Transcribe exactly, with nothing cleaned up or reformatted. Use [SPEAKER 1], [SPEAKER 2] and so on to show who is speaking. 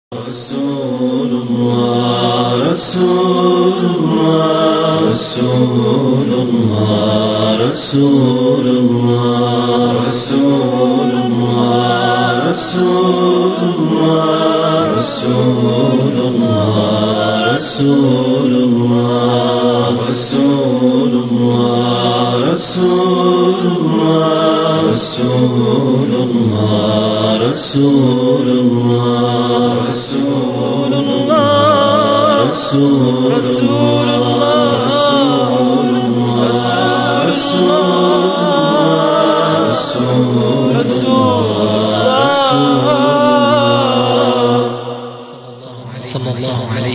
[SPEAKER 1] رسول الله رسول الله رسول الله رسول الله رسول الله رسول الله رسول الله رسول الله رسول الله رسول الله رسول الله رسول الله رسول الله رسول رسول الله رسول الله رسول رسول الله صلى الله عليه